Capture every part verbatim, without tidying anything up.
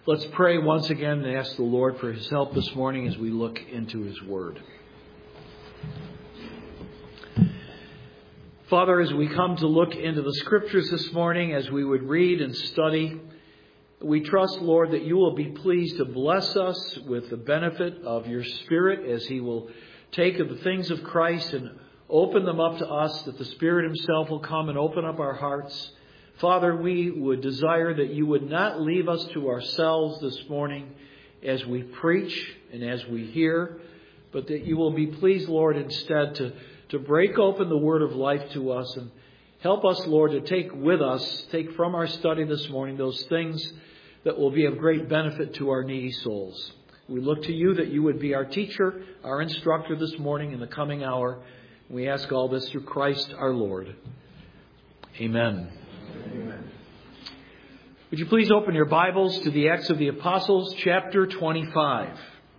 Let's pray once again and ask the Lord for His help this morning as we look into His Word. Father, as we come to look into the Scriptures this morning, as we would read and study, we trust, Lord, that you will be pleased to bless us with the benefit of your Spirit as He will take of the things of Christ and open them up to us, that the Spirit Himself will come and open up our hearts. Father, we would desire that you would not leave us to ourselves this morning as we preach and as we hear, but that you will be pleased, Lord, instead to, to break open the word of life to us and help us, Lord, to take with us, take from our study this morning those things that will be of great benefit to our needy souls. We look to you that you would be our teacher, our instructor this morning in the coming hour. We ask all this through Christ our Lord. Amen. Amen. Would you please open your Bibles to the Acts of the Apostles, chapter twenty-five.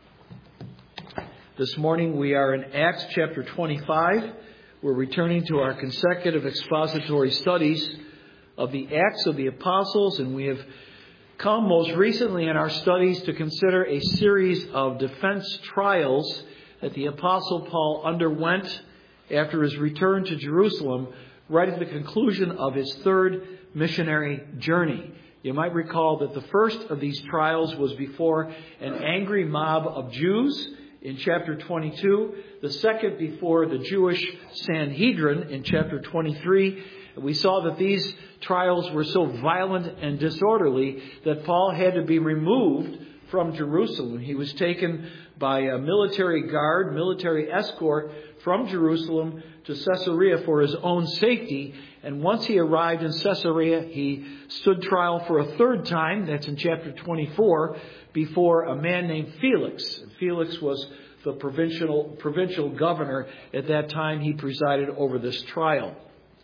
This morning we are in Acts chapter twenty-five. We're returning to our consecutive expository studies of the Acts of the Apostles, and we have come most recently in our studies to consider a series of defense trials that the Apostle Paul underwent after his return to Jerusalem, right at the conclusion of his third missionary journey. You might recall that the first of these trials was before an angry mob of Jews in chapter twenty-two. The second before the Jewish Sanhedrin in chapter twenty-three. We saw that these trials were so violent and disorderly that Paul had to be removed from Jerusalem. He was taken by a military guard, military escort from Jerusalem to Caesarea for his own safety. And once he arrived in Caesarea, he stood trial for a third time. That's in chapter twenty-four, before a man named Felix. Felix was the provincial, provincial governor. At that time, he presided over this trial.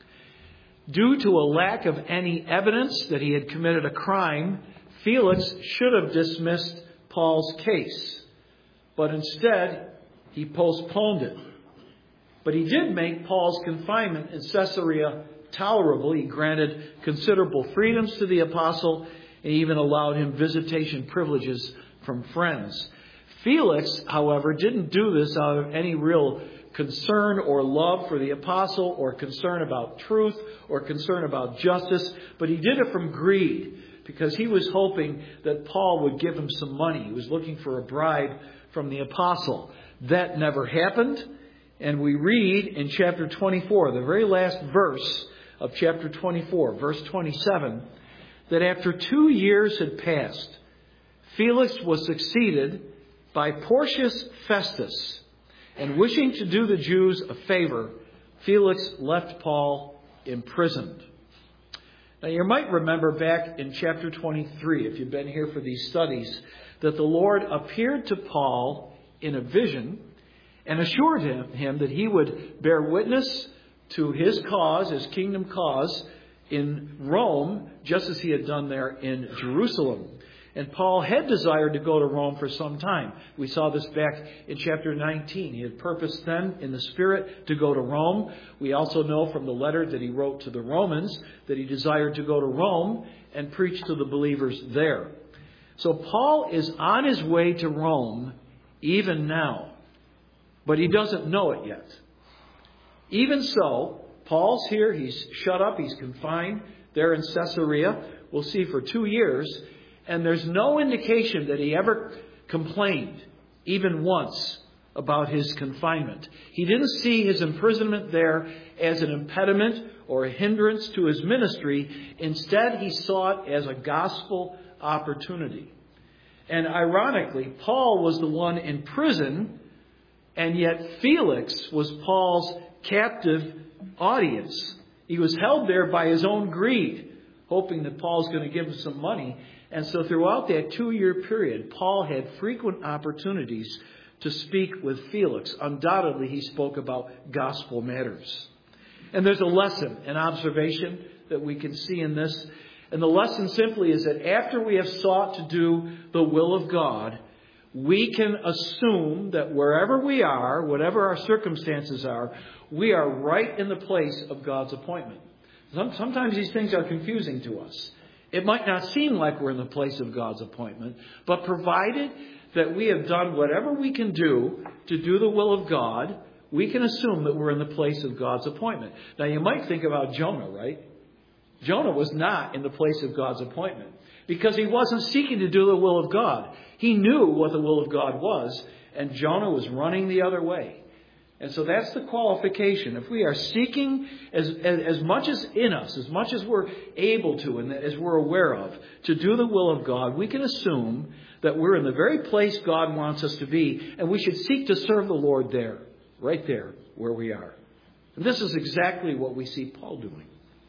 Due to a lack of any evidence that he had committed a crime, Felix should have dismissed Paul's case. But instead, he postponed it. But he did make Paul's confinement in Caesarea tolerable. He granted considerable freedoms to the apostle and even allowed him visitation privileges from friends. Felix, however, didn't do this out of any real concern or love for the apostle or concern about truth or concern about justice, but he did it from greed because he was hoping that Paul would give him some money. He was looking for a bribe from the apostle. That never happened. And we read in chapter twenty-four, the very last verse of chapter twenty-four, verse twenty-seven, that after two years had passed, Felix was succeeded by Porcius Festus. And wishing to do the Jews a favor, Felix left Paul imprisoned. Now you might remember back in chapter twenty-three, if you've been here for these studies, that the Lord appeared to Paul in a vision and assured him, him that he would bear witness to his cause, his kingdom cause, in Rome, just as he had done there in Jerusalem. And Paul had desired to go to Rome for some time. We saw this back in chapter nineteen. He had purposed then in the Spirit to go to Rome. We also know from the letter that he wrote to the Romans that he desired to go to Rome and preach to the believers there. So Paul is on his way to Rome even now. But he doesn't know it yet. Even so, Paul's here. He's shut up. He's confined there in Caesarea. We'll see for two years. And there's no indication that he ever complained, even once, about his confinement. He didn't see his imprisonment there as an impediment or a hindrance to his ministry. Instead, he saw it as a gospel opportunity. And ironically, Paul was the one in prison, and yet Felix was Paul's captive audience. He was held there by his own greed, hoping that Paul's going to give him some money. And so throughout that two-year period, Paul had frequent opportunities to speak with Felix. Undoubtedly, he spoke about gospel matters. And there's a lesson, an observation that we can see in this. And the lesson simply is that after we have sought to do the will of God, we can assume that wherever we are, whatever our circumstances are, we are right in the place of God's appointment. Sometimes these things are confusing to us. It might not seem like we're in the place of God's appointment, but provided that we have done whatever we can do to do the will of God, we can assume that we're in the place of God's appointment. Now, you might think about Jonah, right? Jonah was not in the place of God's appointment because he wasn't seeking to do the will of God. He knew what the will of God was, and Jonah was running the other way. And so that's the qualification. If we are seeking as, as, as much as in us, as much as we're able to and as we're aware of, to do the will of God, we can assume that we're in the very place God wants us to be, and we should seek to serve the Lord there, right there where we are. And this is exactly what we see Paul doing.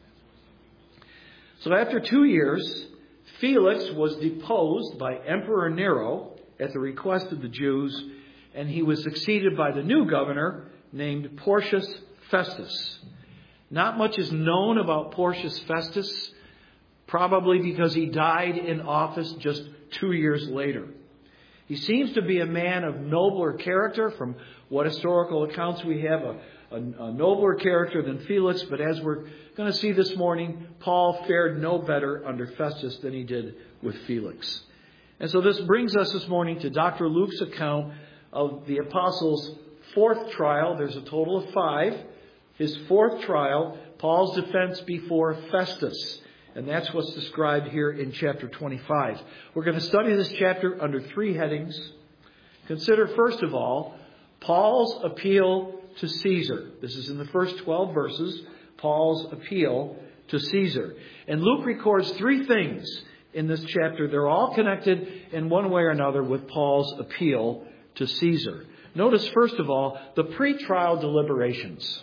So after two years, Felix was deposed by Emperor Nero at the request of the Jews, and he was succeeded by the new governor named Porcius Festus. Not much is known about Porcius Festus, probably because he died in office just two years later. He seems to be a man of nobler character. From what historical accounts we have, a, a, a nobler character than Felix. But as we're going to see this morning, Paul fared no better under Festus than he did with Felix. And so this brings us this morning to Doctor Luke's account of the apostles' fourth trial. There's a total of five. His fourth trial, Paul's defense before Festus. And that's what's described here in chapter twenty-five. We're going to study this chapter under three headings. Consider, first of all, Paul's appeal to Caesar. This is in the first twelve verses, Paul's appeal to Caesar. And Luke records three things in this chapter. They're all connected in one way or another with Paul's appeal to Caesar. Notice, first of all, the pre-trial deliberations.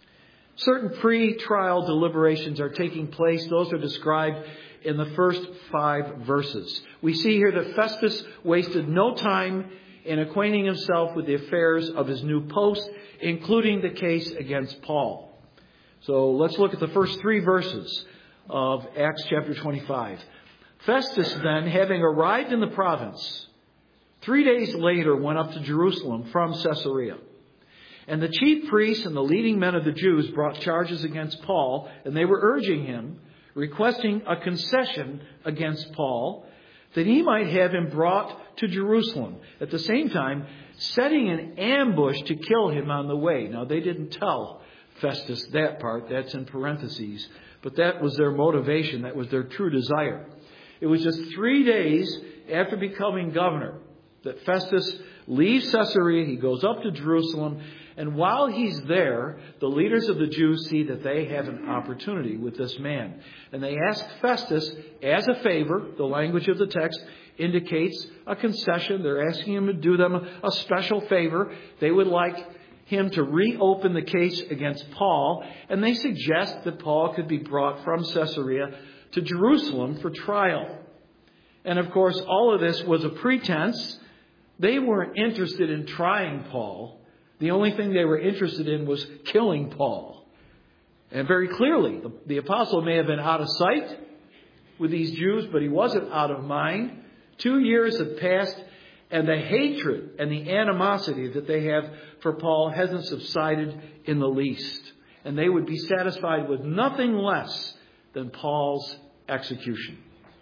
Certain pre-trial deliberations are taking place. Those are described in the first five verses. We see here that Festus wasted no time in acquainting himself with the affairs of his new post, including the case against Paul. So let's look at the first three verses of Acts chapter twenty-five. Festus then, having arrived in the province, three days later went up to Jerusalem from Caesarea. And the chief priests and the leading men of the Jews brought charges against Paul, and they were urging him, requesting a concession against Paul, that he might have him brought to Jerusalem. At the same time, setting an ambush to kill him on the way. Now, they didn't tell Festus that part. That's in parentheses. But that was their motivation. That was their true desire. It was just three days after becoming governor that Festus leaves Caesarea. He goes up to Jerusalem. And while he's there, the leaders of the Jews see that they have an opportunity with this man. And they ask Festus, as a favor, the language of the text indicates a concession. They're asking him to do them a special favor. They would like him to reopen the case against Paul. And they suggest that Paul could be brought from Caesarea to Jerusalem for trial. And of course, all of this was a pretense. They weren't interested in trying Paul. The only thing they were interested in was killing Paul. And very clearly, the, the apostle may have been out of sight with these Jews, but he wasn't out of mind. Two years had passed, and the hatred and the animosity that they have for Paul hasn't subsided in the least. And they would be satisfied with nothing less than Paul's execution.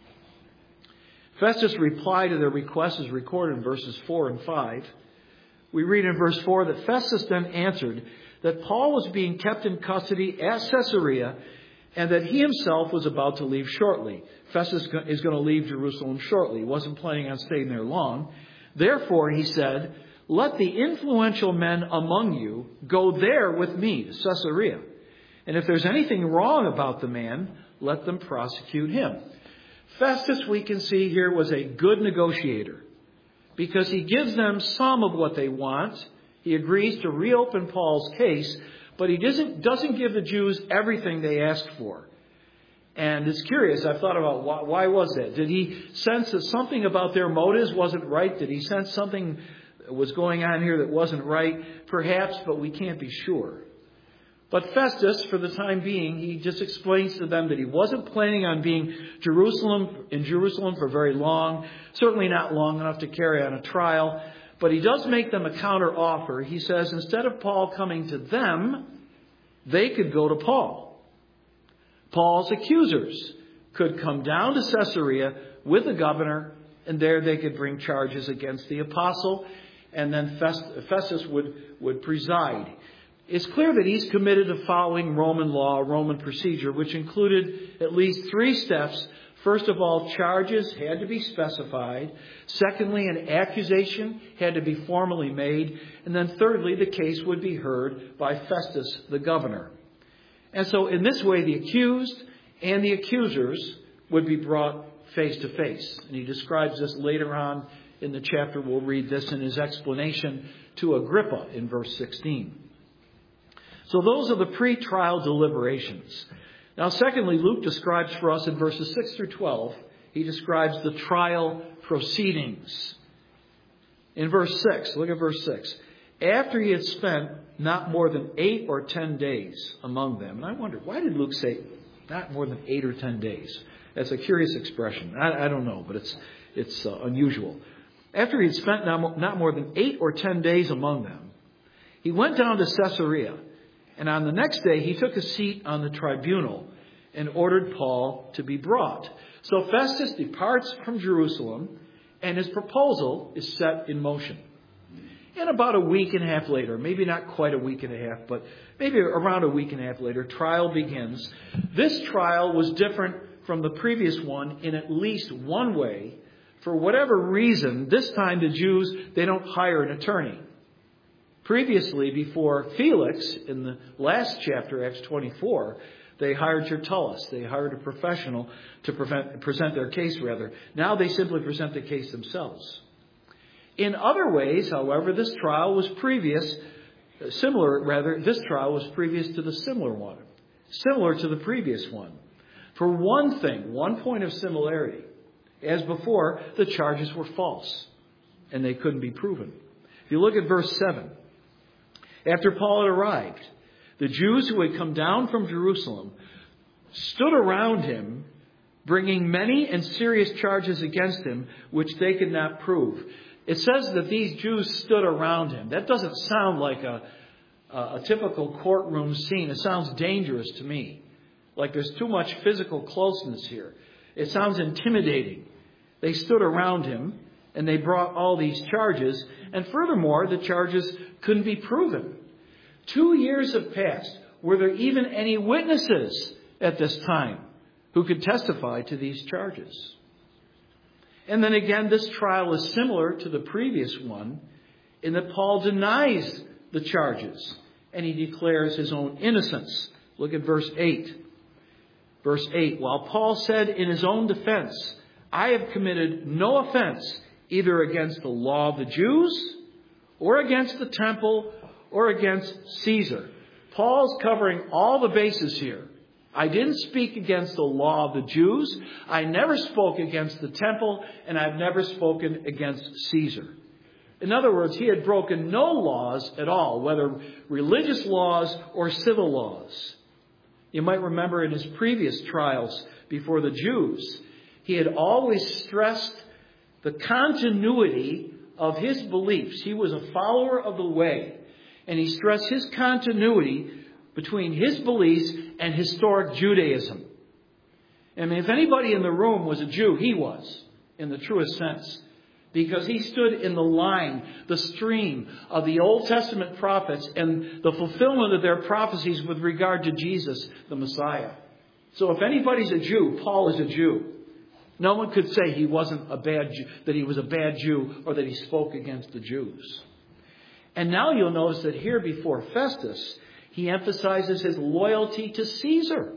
Festus' reply to their request is recorded in verses four and five. We read in verse four that Festus then answered that Paul was being kept in custody at Caesarea and that he himself was about to leave shortly. Festus is going to leave Jerusalem shortly. He wasn't planning on staying there long. Therefore, he said, let the influential men among you go there with me to Caesarea. And if there's anything wrong about the man, let them prosecute him. Festus, we can see here, was a good negotiator, because he gives them some of what they want. He agrees to reopen Paul's case, but he doesn't, doesn't give the Jews everything they asked for. And it's curious, I've thought about why, why was that? Did he sense that something about their motives wasn't right? Did he sense something was going on here that wasn't right? Perhaps, but we can't be sure. But Festus, for the time being, he just explains to them that he wasn't planning on being Jerusalem in Jerusalem for very long, certainly not long enough to carry on a trial. But he does make them a counter offer. He says instead of Paul coming to them, they could go to Paul. Paul's accusers could come down to Caesarea with the governor, and there they could bring charges against the apostle, and then Festus would, would preside. It's clear that he's committed to following Roman law, Roman procedure, which included at least three steps. First of all, charges had to be specified. Secondly, an accusation had to be formally made. And then thirdly, the case would be heard by Festus, the governor. And so in this way, the accused and the accusers would be brought face to face. And he describes this later on in the chapter. We'll read this in his explanation to Agrippa in verse sixteen. So those are the pre-trial deliberations. Now, secondly, Luke describes for us in verses six through twelve, he describes the trial proceedings. In verse six, look at verse six. After he had spent not more than eight or ten days among them. And I wonder, why did Luke say not more than eight or ten days? That's a curious expression. I, I don't know, but it's it's uh, unusual. After he had spent not, not more than eight or ten days among them, he went down to Caesarea. And on the next day, he took a seat on the tribunal and ordered Paul to be brought. So Festus departs from Jerusalem, and his proposal is set in motion. And about a week and a half later, maybe not quite a week and a half, but maybe around a week and a half later, trial begins. This trial was different from the previous one in at least one way. For whatever reason, this time the Jews, they don't hire an attorney. Previously, before Felix, in the last chapter, Acts twenty-four, they hired Tertullus. They hired a professional to prevent, present their case, rather. Now they simply present the case themselves. In other ways, however, this trial was previous, similar, rather, this trial was previous to the similar one, similar to the previous one. For one thing, one point of similarity, as before, the charges were false, and they couldn't be proven. If you look at verse seven, after Paul had arrived, the Jews who had come down from Jerusalem stood around him, bringing many and serious charges against him, which they could not prove. It says that these Jews stood around him. That doesn't sound like a, a typical courtroom scene. It sounds dangerous to me. Like there's too much physical closeness here. It sounds intimidating. They stood around him, and they brought all these charges. And furthermore, the charges couldn't be proven. Two years have passed. Were there even any witnesses at this time who could testify to these charges? And then again, this trial is similar to the previous one in that Paul denies the charges and he declares his own innocence. Look at verse eight. Verse eight, while Paul said in his own defense, I have committed no offense either against the law of the Jews or against the temple or against Caesar. Paul's covering all the bases here. I didn't speak against the law of the Jews. I never spoke against the temple, and I've never spoken against Caesar. In other words, he had broken no laws at all, whether religious laws or civil laws. You might remember in his previous trials before the Jews, he had always stressed the continuity of his beliefs. He was a follower of the way, and he stressed his continuity between his beliefs and historic Judaism. I mean, if anybody in the room was a Jew, he was, in the truest sense. Because he stood in the line, the stream of the Old Testament prophets and the fulfillment of their prophecies with regard to Jesus, the Messiah. So if anybody's a Jew, Paul is a Jew. No one could say he wasn't a bad Jew, that he was a bad Jew or that he spoke against the Jews. And now you'll notice that here before Festus, he emphasizes his loyalty to Caesar.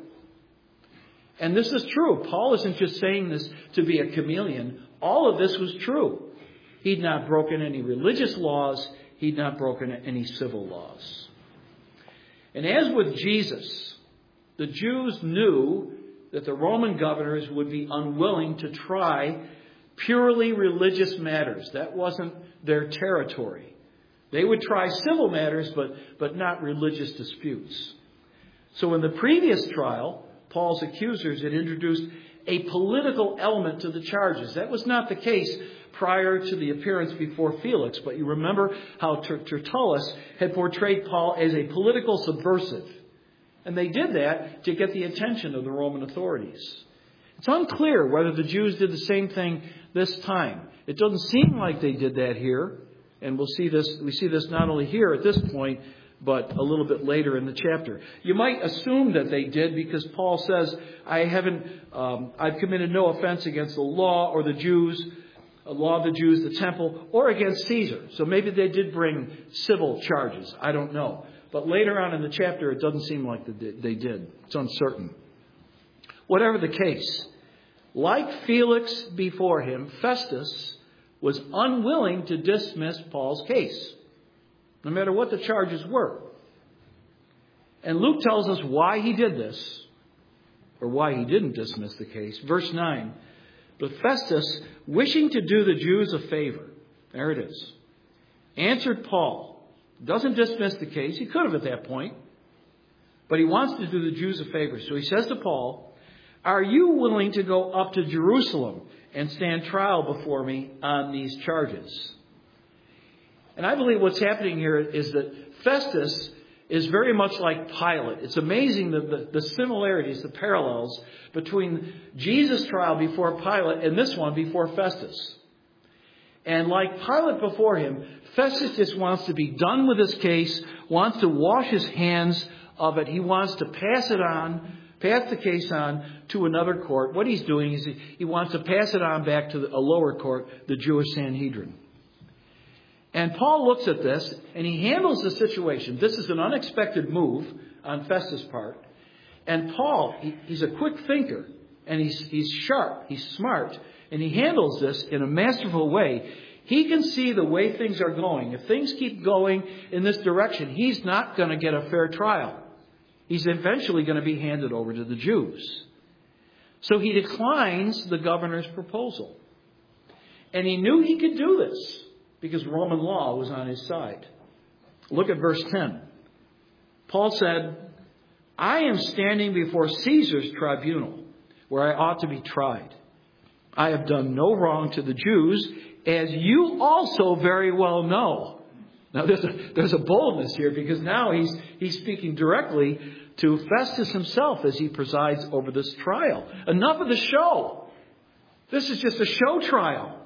And this is true. Paul isn't just saying this to be a chameleon. All of this was true. He'd not broken any religious laws. He'd not broken any civil laws. And as with Jesus, the Jews knew that the Roman governors would be unwilling to try purely religious matters. That wasn't their territory. They would try civil matters, but, but not religious disputes. So in the previous trial, Paul's accusers had introduced a political element to the charges. That was not the case prior to the appearance before Felix. But you remember how Tertullus had portrayed Paul as a political subversive. And they did that to get the attention of the Roman authorities. It's unclear whether the Jews did the same thing this time. It doesn't seem like they did that here. And we'll see this, we see this not only here at this point, but a little bit later in the chapter. You might assume that they did because Paul says, I haven't, um, I've committed no offense against the law or the Jews, the law of the Jews, the temple, or against Caesar. So maybe they did bring civil charges. I don't know. But later on in the chapter, it doesn't seem like they did. It's uncertain. Whatever the case, like Felix before him, Festus was unwilling to dismiss Paul's case, no matter what the charges were. And Luke tells us why he did this, or why he didn't dismiss the case. Verse nine, but Festus, wishing to do the Jews a favor, there it is, answered Paul. Doesn't dismiss the case. He could have at that point. But he wants to do the Jews a favor. So he says to Paul, are you willing to go up to Jerusalem and stand trial before me on these charges? And I believe what's happening here is that Festus is very much like Pilate. It's amazing the, the, the similarities, the parallels between Jesus' trial before Pilate and this one before Festus. And like Pilate before him, Festus just wants to be done with his case, wants to wash his hands of it. He wants to pass it on, pass the case on to another court. What he's doing is he, he wants to pass it on back to the, a lower court, the Jewish Sanhedrin. And Paul looks at this and he handles the situation. This is an unexpected move on Festus' part. And Paul, he, he's a quick thinker and he's, he's sharp, he's smart, and he handles this in a masterful way. He can see the way things are going. If things keep going in this direction, he's not going to get a fair trial. He's eventually going to be handed over to the Jews. So he declines the governor's proposal. And he knew he could do this because Roman law was on his side. Look at verse ten. Paul said, I am standing before Caesar's tribunal, where I ought to be tried. I have done no wrong to the Jews, as you also very well know. Now there's a, there's a boldness here because now he's, he's speaking directly to Festus himself as he presides over this trial. Enough of the show. This is just a show trial.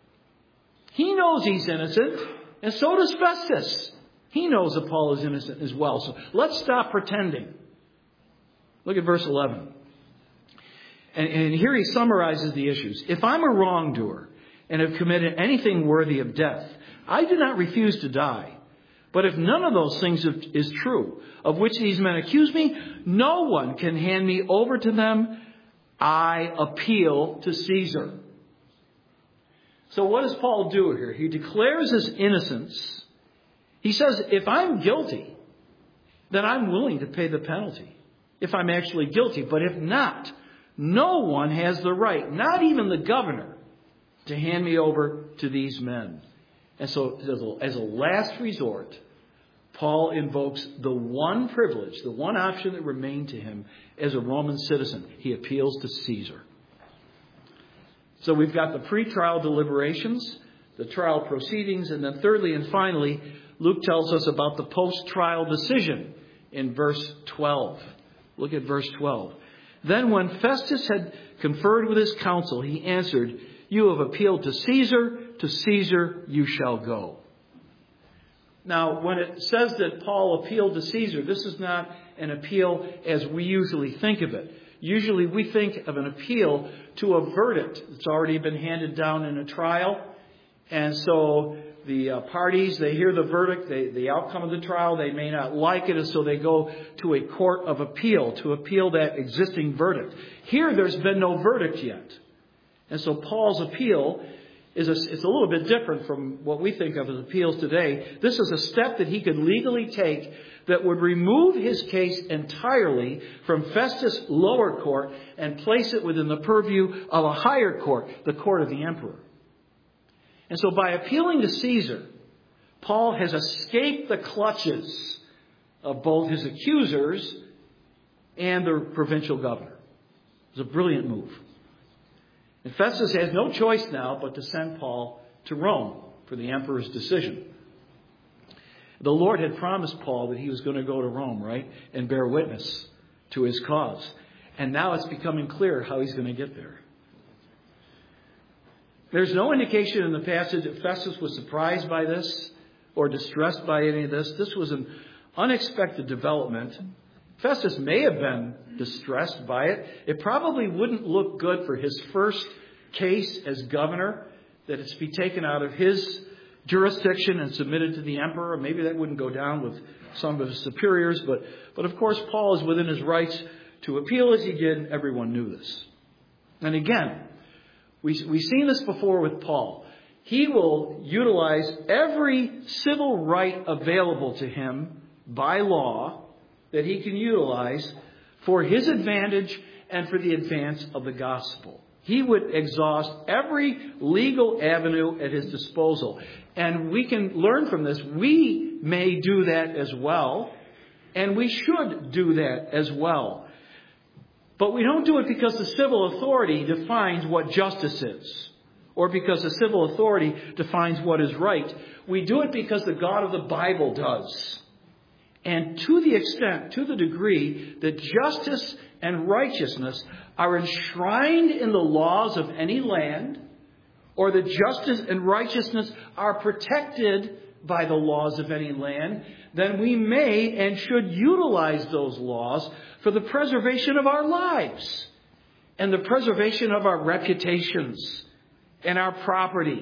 He knows he's innocent, and so does Festus. He knows that Paul is innocent as well. So let's stop pretending. Look at verse eleven. And, and here he summarizes the issues. If I'm a wrongdoer and have committed anything worthy of death, I do not refuse to die. But if none of those things is true, of which these men accuse me, no one can hand me over to them. I appeal to Caesar. So what does Paul do here? He declares his innocence. He says, if I'm guilty, then I'm willing to pay the penalty. If I'm actually guilty. But if not, no one has the right, not even the governor, to hand me over to these men. And so as a last resort, Paul invokes the one privilege, the one option that remained to him as a Roman citizen. He appeals to Caesar. So we've got the pre-trial deliberations, the trial proceedings, and then thirdly and finally, Luke tells us about the post-trial decision in verse twelve. Look at verse twelve. Then when Festus had conferred with his council, he answered, you have appealed to Caesar, to Caesar you shall go. Now, when it says that Paul appealed to Caesar, this is not an appeal as we usually think of it. Usually we think of an appeal to a verdict that's already been handed down in a trial. And so the uh, parties, they hear the verdict, they, the outcome of the trial, they may not like it, and so they go to a court of appeal to appeal that existing verdict. Here, there's been no verdict yet. And so Paul's appeal is a, it's a little bit different from what we think of as appeals today. This is a step that he could legally take that would remove his case entirely from Festus' lower court and place it within the purview of a higher court, the court of the emperor. And so by appealing to Caesar, Paul has escaped the clutches of both his accusers and the provincial governor. It's a brilliant move. And Festus has no choice now but to send Paul to Rome for the emperor's decision. The Lord had promised Paul that he was going to go to Rome, right, and bear witness to his cause. And now it's becoming clear how he's going to get there. There's no indication in the passage that Festus was surprised by this or distressed by any of this. This was an unexpected development. Festus may have been distressed by it. It probably wouldn't look good for his first case as governor, that it's be taken out of his jurisdiction and submitted to the emperor. Maybe that wouldn't go down with some of his superiors. But, but of course, Paul is within his rights to appeal as he did, and everyone knew this. And again, we, we've seen this before with Paul. He will utilize every civil right available to him by law that he can utilize for his advantage and for the advance of the gospel. He would exhaust every legal avenue at his disposal. And we can learn from this. We may do that as well. And we should do that as well. But we don't do it because the civil authority defines what justice is, or because the civil authority defines what is right. We do it because the God of the Bible does. And to the extent, to the degree that justice and righteousness are enshrined in the laws of any land, or that justice and righteousness are protected by the laws of any land, then we may and should utilize those laws for the preservation of our lives and the preservation of our reputations and our property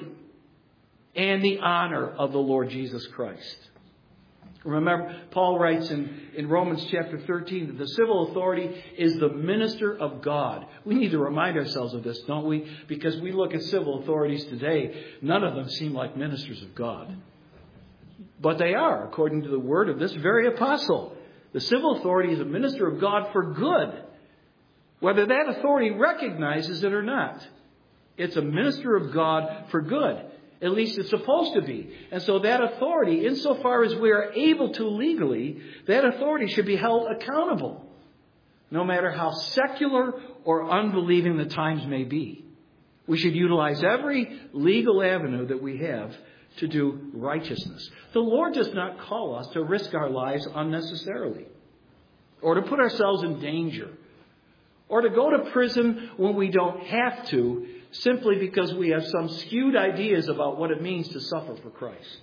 and the honor of the Lord Jesus Christ. Remember, Paul writes in, in Romans chapter thirteen that the civil authority is the minister of God. We need to remind ourselves of this, don't we? Because we look at civil authorities today, none of them seem like ministers of God. But they are, according to the word of this very apostle. The civil authority is a minister of God for good, whether that authority recognizes it or not. It's a minister of God for good. At least it's supposed to be. And so that authority, insofar as we are able to legally, that authority should be held accountable, no matter how secular or unbelieving the times may be. We should utilize every legal avenue that we have to do righteousness. The Lord does not call us to risk our lives unnecessarily, or to put ourselves in danger, or to go to prison when we don't have to, simply because we have some skewed ideas about what it means to suffer for Christ.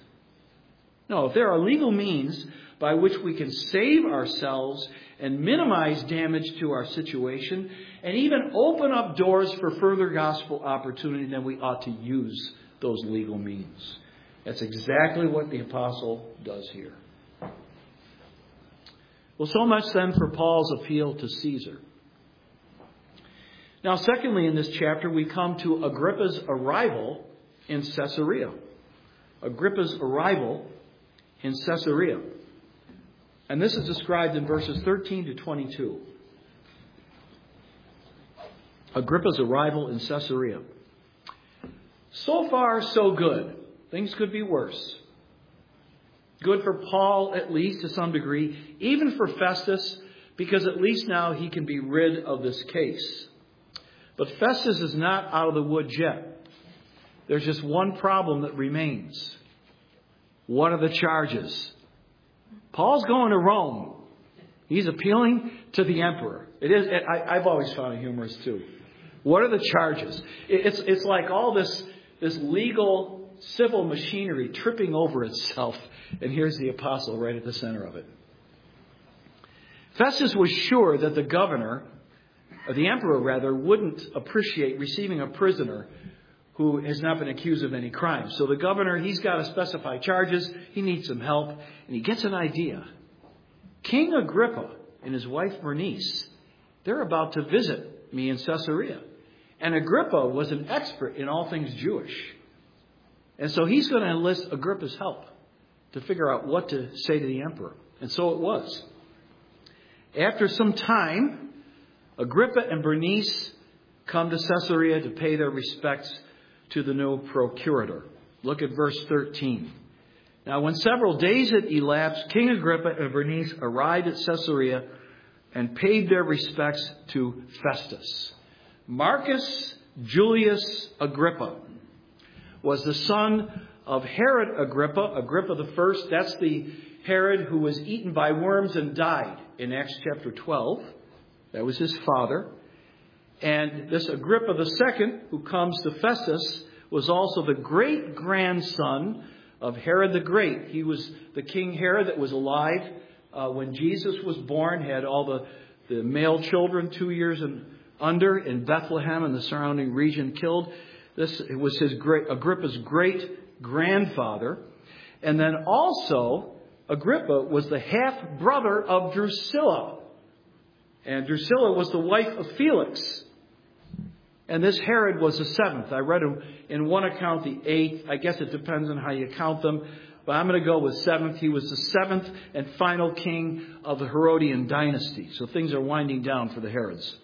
No, if there are legal means by which we can save ourselves and minimize damage to our situation, and even open up doors for further gospel opportunity, then we ought to use those legal means. That's exactly what the apostle does here. Well, so much then for Paul's appeal to Caesar. Now, secondly, in this chapter, we come to Agrippa's arrival in Caesarea. Agrippa's arrival in Caesarea. And this is described in verses thirteen to twenty-two. Agrippa's arrival in Caesarea. So far, so good. Things could be worse. Good for Paul, at least, to some degree. Even for Festus, because at least now he can be rid of this case. But Festus is not out of the woods yet. There's just one problem that remains. What are the charges? Paul's going to Rome. He's appealing to the emperor. It is. I, I've always found it humorous too. What are the charges? It's it's like all this this legal civil machinery tripping over itself, and here's the apostle right at the center of it. Festus was sure that the governor, or the emperor rather, wouldn't appreciate receiving a prisoner who has not been accused of any crime. So the governor, he's got to specify charges. He needs some help. And he gets an idea. King Agrippa and his wife Bernice, they're about to visit me in Caesarea. And Agrippa was an expert in all things Jewish. And so he's going to enlist Agrippa's help to figure out what to say to the emperor. And so it was. After some time, Agrippa and Bernice come to Caesarea to pay their respects to the new procurator. Look at verse thirteen. Now, when several days had elapsed, King Agrippa and Bernice arrived at Caesarea and paid their respects to Festus. Marcus Julius Agrippa was the son of Herod Agrippa, Agrippa the First. That's the Herod who was eaten by worms and died in Acts chapter twelve. That was his father. And this Agrippa the Second, who comes to Festus, was also the great-grandson of Herod the Great. He was the King Herod that was alive uh, when Jesus was born, had all the, the male children two years and under in Bethlehem and the surrounding region killed. This was his great, Agrippa's great-grandfather. And then also, Agrippa was the half-brother of Drusilla. And Drusilla was the wife of Felix. And this Herod was the seventh. I read him in one account the eighth. I guess it depends on how you count them. But I'm going to go with seventh. He was the seventh and final king of the Herodian dynasty. So things are winding down for the Herods.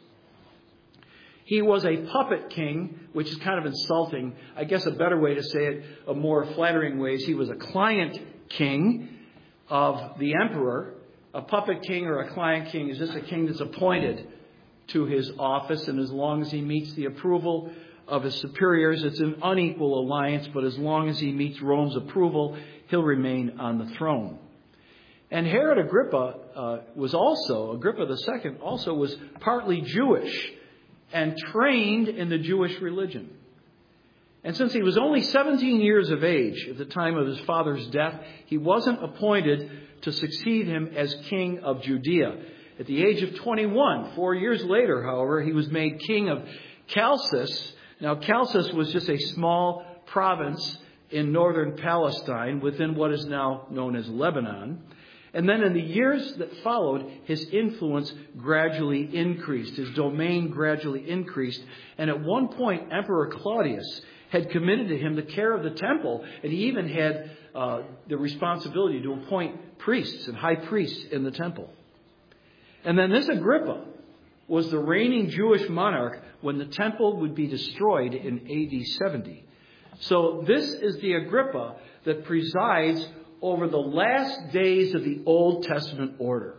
He was a puppet king, which is kind of insulting. I guess a better way to say it, a more flattering way, is he was a client king of the emperor. A puppet king or a client king is just a king that's appointed to his office, and as long as he meets the approval of his superiors, it's an unequal alliance, but as long as he meets Rome's approval, he'll remain on the throne. And Herod Agrippa uh, was also, Agrippa the Second also was partly Jewish and trained in the Jewish religion. And since he was only seventeen years of age at the time of his father's death, he wasn't appointed to succeed him as king of Judea. At the age of twenty-one, four years later, however, he was made king of Chalcis. Now, Chalcis was just a small province in northern Palestine within what is now known as Lebanon. And then in the years that followed, his influence gradually increased. His domain gradually increased. And at one point, Emperor Claudius had committed to him the care of the temple. And he even had uh, the responsibility to appoint priests and high priests in the temple. And then this Agrippa was the reigning Jewish monarch when the temple would be destroyed in A D seventy. So this is the Agrippa that presides over the last days of the Old Testament order.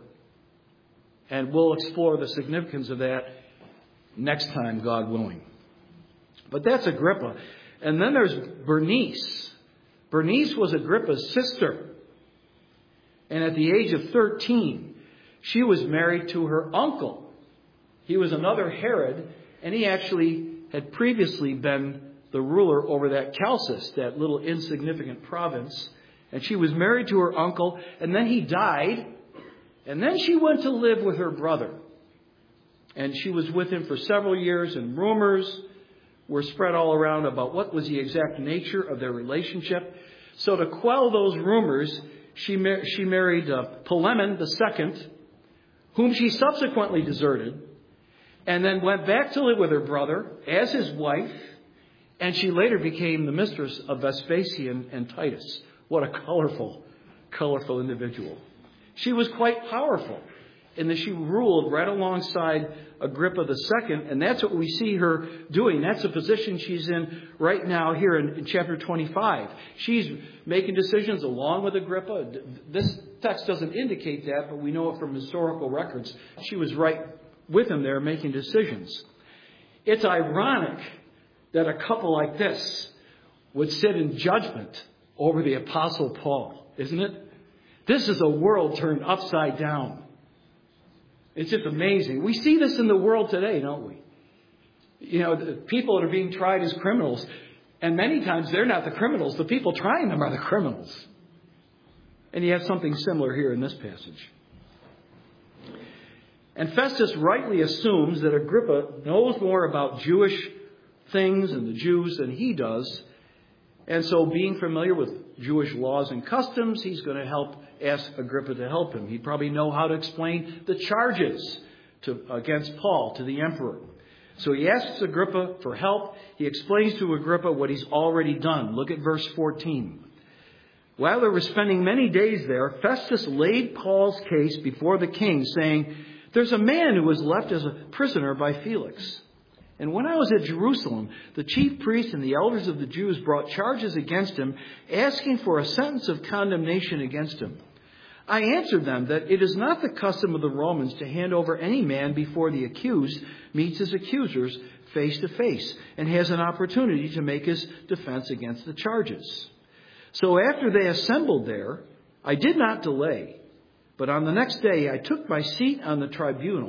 And we'll explore the significance of that next time, God willing. But that's Agrippa. And then there's Bernice. Bernice was Agrippa's sister. And at the age of thirteen, she was married to her uncle. He was another Herod, and he actually had previously been the ruler over that Chalcis, that little insignificant province. And she was married to her uncle, and then he died, and then she went to live with her brother. And she was with him for several years, and rumors were spread all around about what was the exact nature of their relationship. So to quell those rumors, she, mar- she married uh, Polemon the Second, whom she subsequently deserted, and then went back to live with her brother as his wife, and she later became the mistress of Vespasian and Titus. What a colorful, colorful individual. She was quite powerful in that she ruled right alongside Agrippa the Second, and that's what we see her doing. That's the position she's in right now here in, in chapter twenty-five. She's making decisions along with Agrippa. This text doesn't indicate that, but we know it from historical records. She was right with him there making decisions. It's ironic that a couple like this would sit in judgment over the Apostle Paul, isn't it? This is a world turned upside down. It's just amazing. We see this in the world today, don't we? You know, the people that are being tried as criminals, and many times they're not the criminals. The people trying them are the criminals. And you have something similar here in this passage. And Festus rightly assumes that Agrippa knows more about Jewish things and the Jews than he does. And so being familiar with Jewish laws and customs, he's going to help ask Agrippa to help him. He'd probably know how to explain the charges to, against Paul to the emperor. So he asks Agrippa for help. He explains to Agrippa what he's already done. Look at verse fourteen. While they were spending many days there, Festus laid Paul's case before the king, saying, "There's a man who was left as a prisoner by Felix. And when I was at Jerusalem, the chief priests and the elders of the Jews brought charges against him, asking for a sentence of condemnation against him. I answered them that it is not the custom of the Romans to hand over any man before the accused meets his accusers face to face and has an opportunity to make his defense against the charges. So after they assembled there, I did not delay, but on the next day I took my seat on the tribunal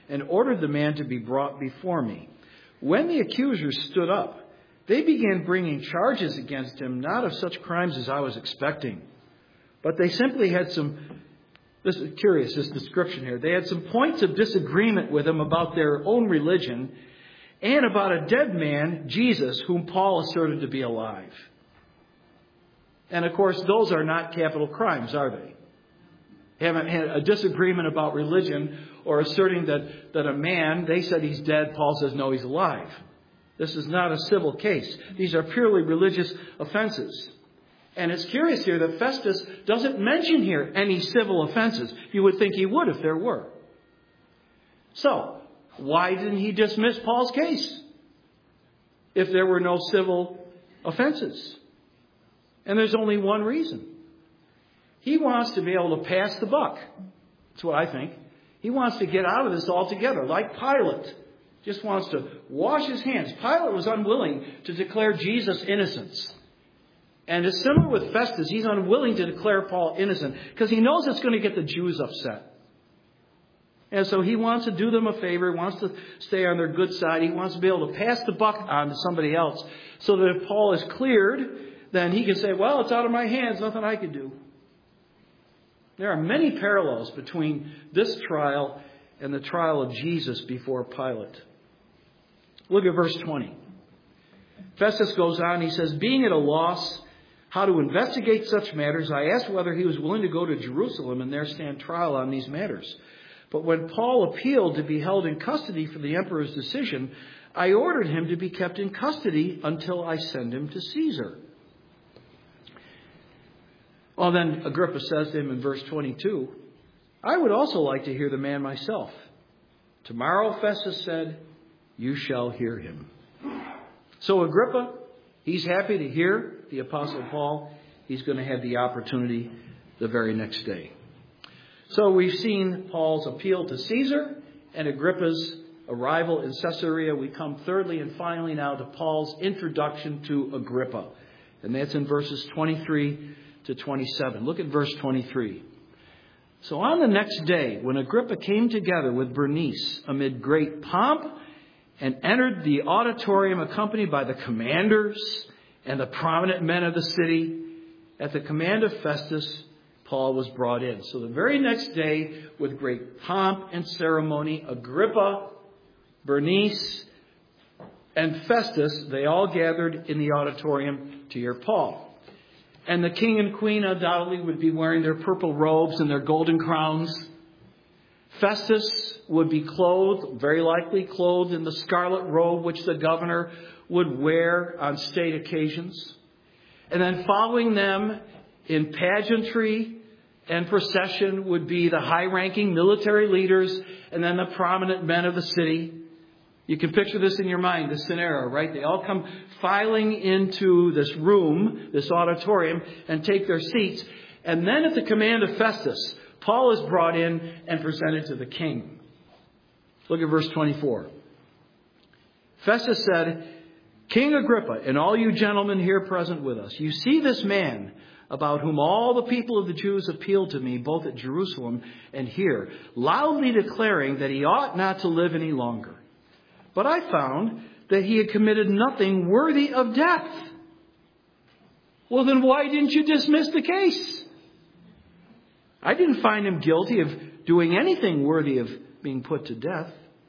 and ordered the man to be brought before me. When the accusers stood up, they began bringing charges against him, not of such crimes as I was expecting, but they simply had some, this is curious, this description here, they had some points of disagreement with him about their own religion and about a dead man, Jesus, whom Paul asserted to be alive. And of course, those are not capital crimes, are they? Haven't had a disagreement about religion or asserting that, that a man, they said he's dead, Paul says no, he's alive. This is not a civil case. These are purely religious offenses. And it's curious here that Festus doesn't mention here any civil offenses. You would think he would if there were. So, why didn't he dismiss Paul's case if there were no civil offenses? And there's only one reason. He wants to be able to pass the buck. That's what I think. He wants to get out of this altogether, like Pilate. Just wants to wash his hands. Pilate was unwilling to declare Jesus innocent. And it's similar with Festus. He's unwilling to declare Paul innocent because he knows it's going to get the Jews upset. And so he wants to do them a favor. He wants to stay on their good side. He wants to be able to pass the buck on to somebody else so that if Paul is cleared, then he can say, well, it's out of my hands. Nothing I can do. There are many parallels between this trial and the trial of Jesus before Pilate. Look at verse twenty. Festus goes on. He says, being at a loss how to investigate such matters, I asked whether he was willing to go to Jerusalem and there stand trial on these matters. But when Paul appealed to be held in custody for the emperor's decision, I ordered him to be kept in custody until I send him to Caesar. Well, then Agrippa says to him in verse twenty-two, I would also like to hear the man myself. Tomorrow, Festus said, you shall hear him. So Agrippa, he's happy to hear the Apostle Paul. He's going to have the opportunity the very next day. So we've seen Paul's appeal to Caesar and Agrippa's arrival in Caesarea. We come thirdly and finally now to Paul's introduction to Agrippa. And that's in verses twenty-three to twenty-seven. Look at verse twenty-three. So on the next day, when Agrippa came together with Bernice amid great pomp and entered the auditorium accompanied by the commanders and the prominent men of the city, at the command of Festus, Paul was brought in. So the very next day, with great pomp and ceremony, Agrippa, Bernice, and Festus, they all gathered in the auditorium to hear Paul. And the king and queen undoubtedly would be wearing their purple robes and their golden crowns. Festus would be clothed, very likely clothed in the scarlet robe which the governor would wear on state occasions. And then following them in pageantry and procession would be the high-ranking military leaders and then the prominent men of the city. You can picture this in your mind, this scenario, right? They all come filing into this room, this auditorium, and take their seats. And then at the command of Festus, Paul is brought in and presented to the king. Look at verse twenty-four. Festus said, King Agrippa, and all you gentlemen here present with us, you see this man about whom all the people of the Jews appealed to me, both at Jerusalem and here, loudly declaring that he ought not to live any longer. But I found that he had committed nothing worthy of death. Well, then why didn't you dismiss the case? I didn't find him guilty of doing anything worthy of being put to death.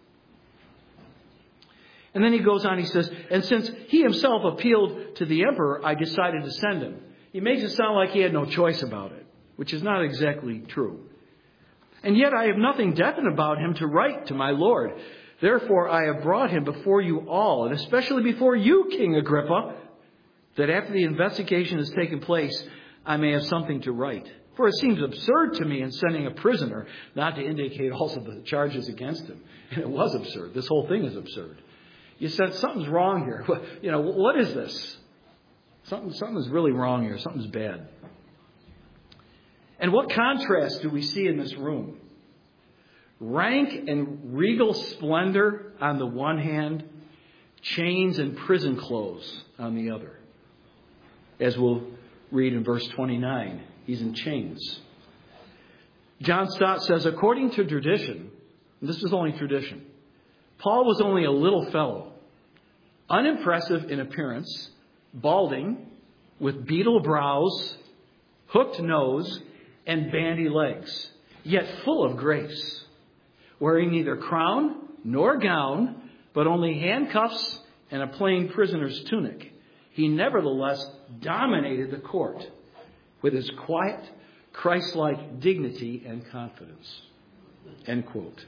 And then he goes on, he says, and since he himself appealed to the emperor, I decided to send him. He makes it sound like he had no choice about it, which is not exactly true. And yet I have nothing definite about him to write to my Lord. Therefore, I have brought him before you all, and especially before you, King Agrippa, that after the investigation has taken place, I may have something to write. For it seems absurd to me in sending a prisoner not to indicate also the charges against him. And it was absurd. This whole thing is absurd. You said something's wrong here. You know, what is this? Something, something's really wrong here. Something's bad. And what contrast do we see in this room? Rank and regal splendor on the one hand, chains and prison clothes on the other. As we'll read in verse twenty-nine, he's in chains. John Stott says, according to tradition, And this was only tradition. Paul was only a little fellow, unimpressive in appearance, balding, with beetle brows, hooked nose, and bandy legs, yet full of grace, wearing neither crown nor gown, but only handcuffs and a plain prisoner's tunic. He nevertheless dominated the court with his quiet, Christ-like dignity and confidence. End quote.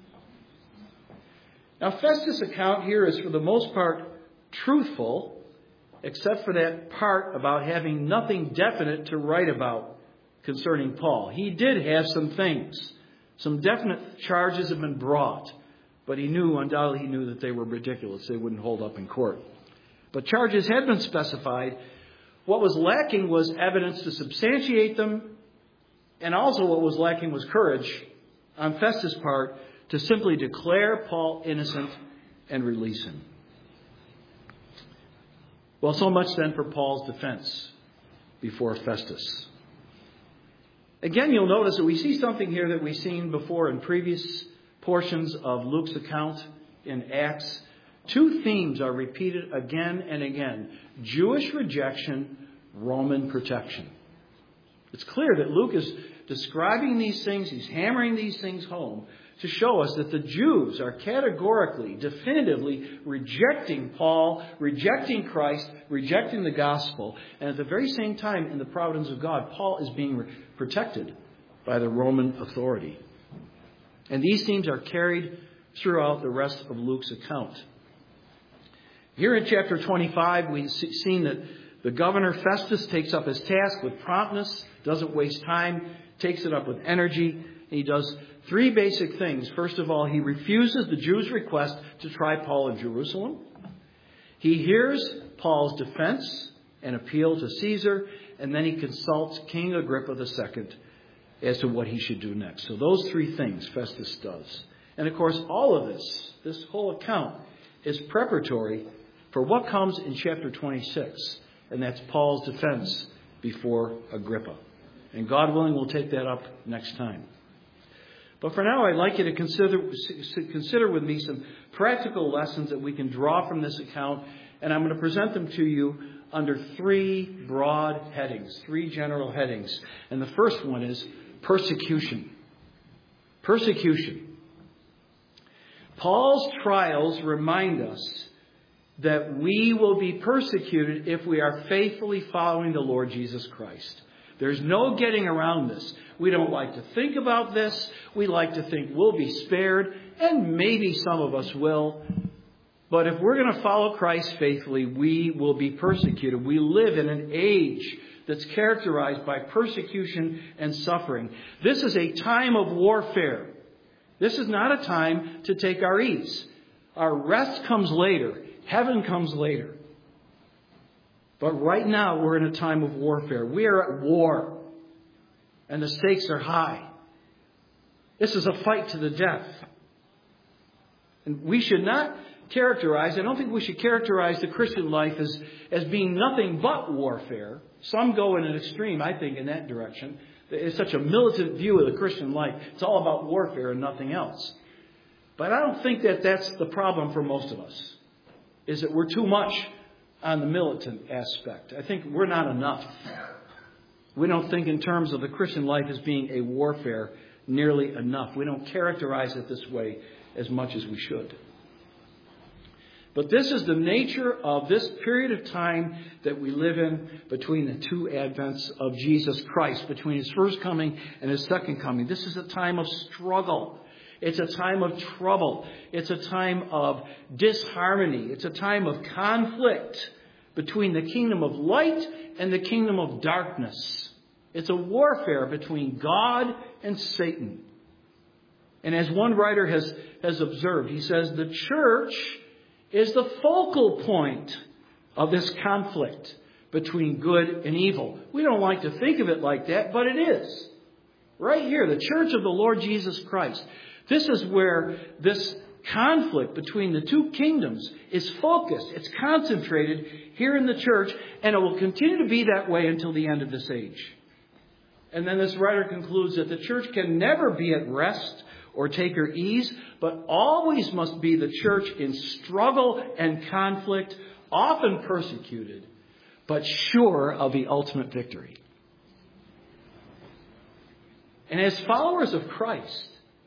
Now, Festus' account here is for the most part truthful, except for that part about having nothing definite to write about concerning Paul. He did have some things. Some definite charges have been brought, but he knew, undoubtedly he knew that they were ridiculous. They wouldn't hold up in court. But charges had been specified. What was lacking was evidence to substantiate them, and also what was lacking was courage on Festus' part to simply declare Paul innocent and release him. Well, so much then for Paul's defense before Festus. Again, you'll notice that we see something here that we've seen before in previous portions of Luke's account in Acts. Two themes are repeated again and again. Jewish rejection, Roman protection. It's clear that Luke is describing these things, he's hammering these things home to show us that the Jews are categorically, definitively rejecting Paul, rejecting Christ, rejecting the gospel. And at the very same time, in the providence of God, Paul is being protected by the Roman authority. And these themes are carried throughout the rest of Luke's account. Here in chapter twenty-five, we've seen that the governor Festus takes up his task with promptness, doesn't waste time, takes it up with energy. He does three basic things. First of all, he refuses the Jews' request to try Paul in Jerusalem. He hears Paul's defense and appeal to Caesar, and then he consults King Agrippa the Second as to what he should do next. So those three things Festus does. And of course, all of this, this whole account, is preparatory for what comes in chapter twenty-six, and that's Paul's defense before Agrippa. And God willing, we'll take that up next time. But for now, I'd like you to consider, consider with me some practical lessons that we can draw from this account, and I'm going to present them to you under three broad headings, three general headings. And the first one is persecution. Persecution. Paul's trials remind us that we will be persecuted if we are faithfully following the Lord Jesus Christ. There's no getting around this. We don't like to think about this. We like to think we'll be spared, and maybe some of us will. But if we're going to follow Christ faithfully, we will be persecuted. We live in an age that's characterized by persecution and suffering. This is a time of warfare. This is not a time to take our ease. Our rest comes later. Heaven comes later. But right now, we're in a time of warfare. We are at war. And the stakes are high. This is a fight to the death. And we should not characterize, I don't think we should characterize the Christian life as, as being nothing but warfare. Some go in an extreme, I think, in that direction. It's such a militant view of the Christian life. It's all about warfare and nothing else. But I don't think that that's the problem for most of us, is that we're too much on the militant aspect. I think we're not enough. We don't think in terms of the Christian life as being a warfare nearly enough. We don't characterize it this way as much as we should. But this is the nature of this period of time that we live in between the two advents of Jesus Christ, between his first coming and his second coming. This is a time of struggle. It's a time of trouble. It's a time of disharmony. It's a time of conflict between the kingdom of light and the kingdom of darkness. It's a warfare between God and Satan. And as one writer has, has observed, he says the church is the focal point of this conflict between good and evil. We don't like to think of it like that, but it is. Right here, the church of the Lord Jesus Christ. This is where this conflict between the two kingdoms is focused. It's concentrated here in the church, and it will continue to be that way until the end of this age. And then this writer concludes that the church can never be at rest or take her ease, but always must be the church in struggle and conflict, often persecuted, but sure of the ultimate victory. And as followers of Christ,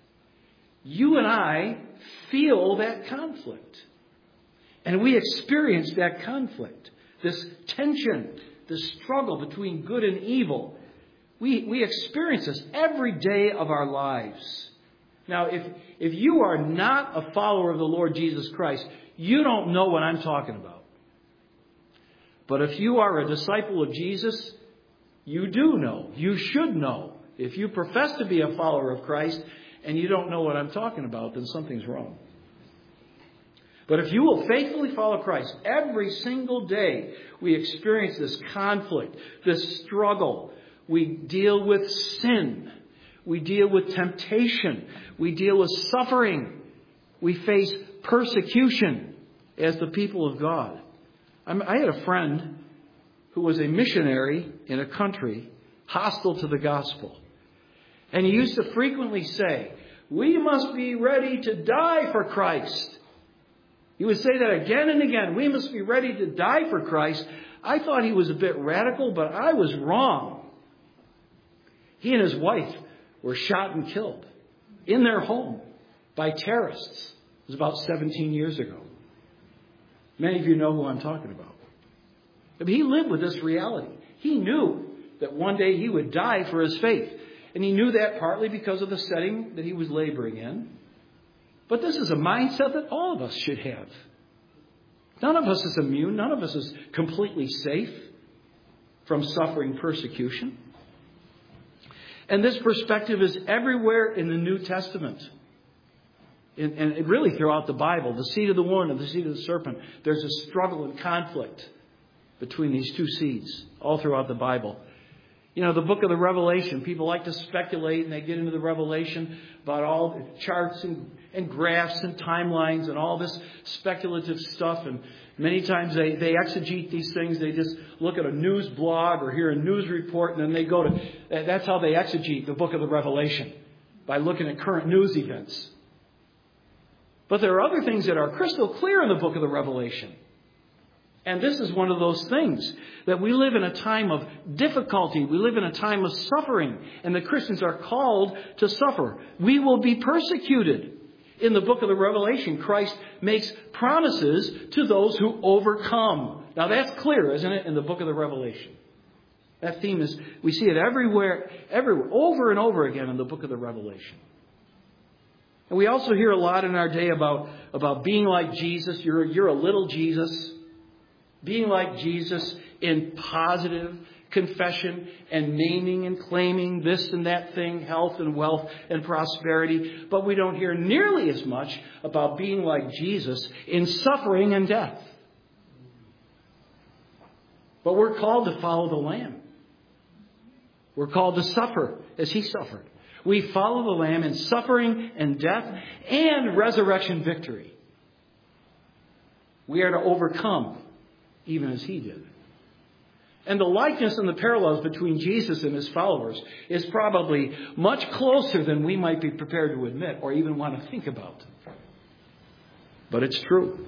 you and I feel that conflict. And we experience that conflict, this tension, this struggle between good and evil. We, we experience this every day of our lives. Now, if, if you are not a follower of the Lord Jesus Christ, you don't know what I'm talking about. But if you are a disciple of Jesus, you do know. You should know. If you profess to be a follower of Christ and you don't know what I'm talking about, then something's wrong. But if you will faithfully follow Christ, every single day we experience this conflict, this struggle. We deal with sin. We deal with temptation. We deal with suffering. We face persecution as the people of God. I had a friend who was a missionary in a country hostile to the gospel. And he used to frequently say, "We must be ready to die for Christ." He would say that again and again. We must be ready to die for Christ. I thought he was a bit radical, but I was wrong. He and his wife were shot and killed in their home by terrorists. It was about seventeen years ago. Many of you know who I'm talking about. But he lived with this reality. He knew that one day he would die for his faith. And he knew that partly because of the setting that he was laboring in. But this is a mindset that all of us should have. None of us is immune. None of us is completely safe from suffering persecution. And this perspective is everywhere in the New Testament. And, and really throughout the Bible. The seed of the woman and the seed of the serpent. There's a struggle and conflict between these two seeds all throughout the Bible. You know, the book of the Revelation, people like to speculate and they get into the Revelation about all the charts and, and graphs and timelines and all this speculative stuff. And many times they, they exegete these things. They just look at a news blog or hear a news report and then they go to, that's how they exegete the book of the Revelation, by looking at current news events. But there are other things that are crystal clear in the book of the Revelation. And this is one of those things, that we live in a time of difficulty. We live in a time of suffering. And the Christians are called to suffer. We will be persecuted. In the book of the Revelation, Christ makes promises to those who overcome. Now that's clear, isn't it, in the book of the Revelation? That theme is, we see it everywhere, everywhere, over and over again in the book of the Revelation. And we also hear a lot in our day about, about being like Jesus. You're, you're a little Jesus. Being like Jesus in positive confession and naming and claiming this and that thing, health and wealth and prosperity. But we don't hear nearly as much about being like Jesus in suffering and death. But we're called to follow the Lamb. We're called to suffer as he suffered. We follow the Lamb in suffering and death and resurrection victory. We are to overcome even as he did. And the likeness and the parallels between Jesus and his followers is probably much closer than we might be prepared to admit or even want to think about. But it's true.